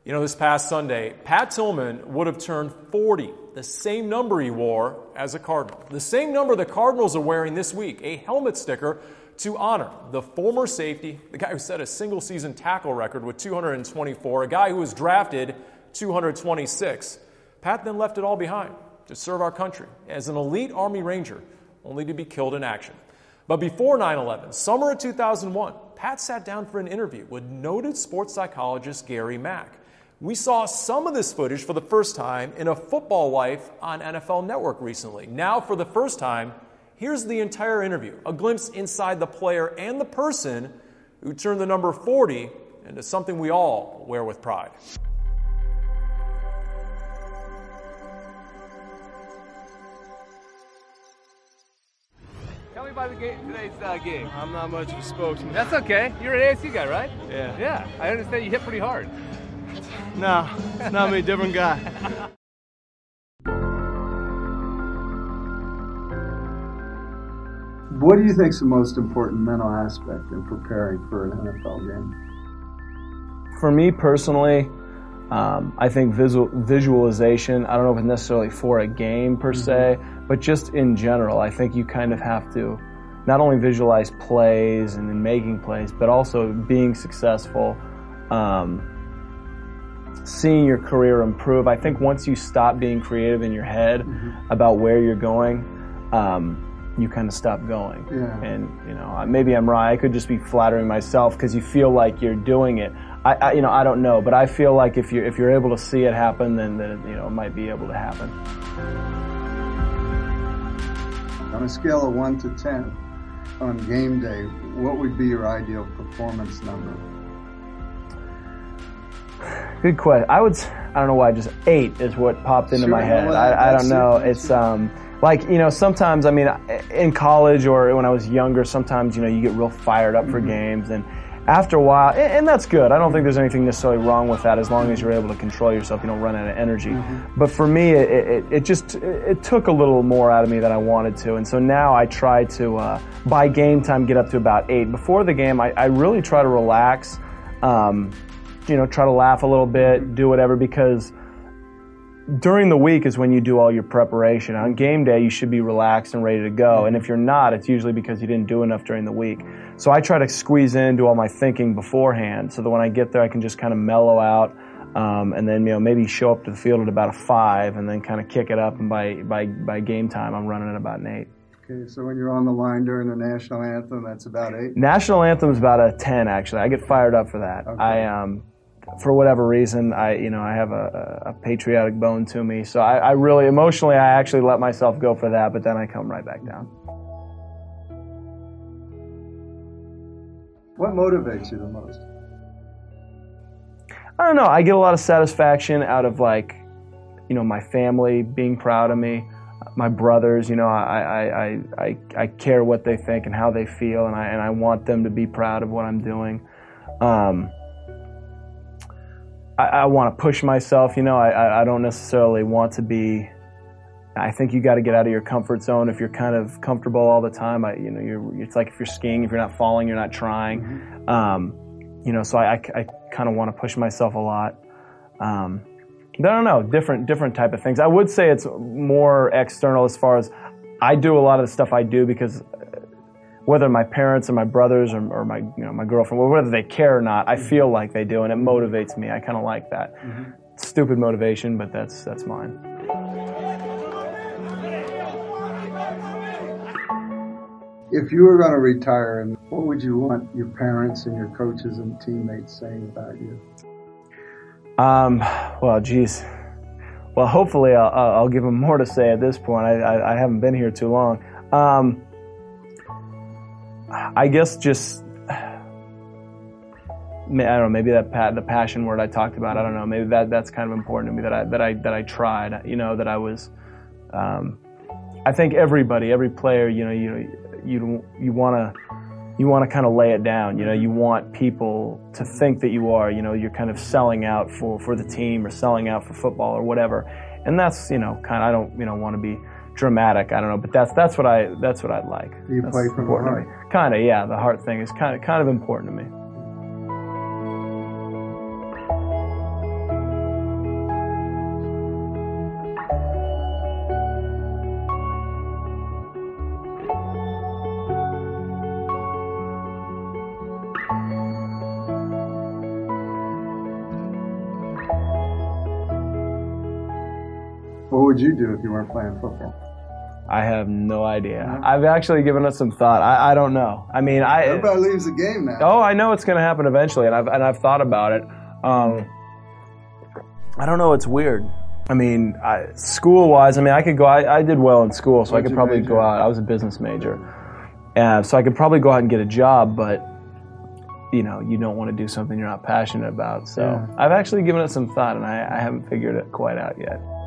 You know, this past Sunday, Pat Tillman would have turned 40, the same number he wore as a Cardinal. The same number the Cardinals are wearing this week, a helmet sticker to honor the former safety, the guy who set a single-season tackle record with 224, a guy who was drafted 226. Pat then left it all behind to serve our country as an elite Army Ranger, only to be killed in action. But before 9/11, summer of 2001, Pat sat down for an interview with noted sports psychologist Gary Mack. We saw some of this footage for the first time in A Football Life on NFL Network recently. Now, for the first time, here's the entire interview, a glimpse inside the player and the person who turned the number 40 into something we all wear with pride. Tell me about today's game. I'm not much of a spokesman. That's okay. You're an ASU guy, right? Yeah. Yeah. I understand you hit pretty hard. No, it's not me, different guy. What do you think is the most important mental aspect in preparing for an NFL game? For me personally, I think visualization, I don't know if it's necessarily for a game per se, but just in general, I think you kind of have to not only visualize plays and then making plays, but also being successful, seeing your career improve. I think once you stop being creative in your head about where you're going, you kind of stop going. Yeah. And, you know, maybe I'm right. I could just be flattering myself because you feel like you're doing it. I don't know, but I feel like if you're able to see it happen, then it might be able to happen. On a scale of 1 to 10, on game day, what would be your ideal performance number? Good question. I don't know why, just 8 is what popped into my head. I don't know. It's like, sometimes, I mean, in college or when I was younger, sometimes, you get real fired up for games, and after a while, and that's good. I don't think there's anything necessarily wrong with that as long as you're able to control yourself, you don't run out of energy. But for me, it took a little more out of me than I wanted to, and so now I try to, by game time, get up to about 8. Before the game, I really try to relax, try to laugh a little bit, do whatever, because during the week is when you do all your preparation. On game day, you should be relaxed and ready to go. And if you're not, it's usually because you didn't do enough during the week. So I try to squeeze in, do all my thinking beforehand, so that when I get there, I can just kind of mellow out, and then maybe show up to the field at about a 5, and then kind of kick it up. And by game time, I'm running at about an 8. Okay, so when you're on the line during the national anthem, that's about 8? National anthem is about a 10, actually. I get fired up for that. Okay. For whatever reason, I have a patriotic bone to me. So I really, emotionally, I actually let myself go for that, but then I come right back down. What motivates you the most? I don't know. I get a lot of satisfaction out of, my family being proud of me, my brothers. I care what they think and how they feel, and I want them to be proud of what I'm doing. I want to push myself, I don't necessarily want to be, I think you got to get out of your comfort zone. If you're kind of comfortable all the time, it's like if you're skiing, if you're not falling, you're not trying. So I kind of want to push myself a lot. I don't know, different type of things. I would say it's more external as far as I do a lot of the stuff I do because whether my parents or my brothers or my my girlfriend, whether they care or not, I feel like they do, and it motivates me. I kind of like that. Stupid motivation, but that's mine. If you were going to retire, what would you want your parents and your coaches and teammates saying about you? Well, hopefully I'll give them more to say at this point. I haven't been here too long. I guess just, I don't know, maybe the passion word I talked about, I don't know, maybe that's kind of important to me that I tried, that I was, I think every player, you want to kind of lay it down, you want people to think that you're kind of selling out for the team or selling out for football or whatever. And that's, kind of, I don't, want to be dramatic, I don't know, but that's what I'd like. You play from the heart. Kind of, yeah. The heart thing is kind of important to me. What would you do if you weren't playing football? I have no idea. I've actually given it some thought. I don't know. I mean, everybody leaves the game now. Oh, I know it's going to happen eventually, and I've thought about it. I don't know. It's weird. I mean, school-wise, I mean, I could go. I did well in school, so I could probably go out. I was a business major, so I could probably go out and get a job. But you know, you don't want to do something you're not passionate about. So I've actually given it some thought, and I haven't figured it quite out yet.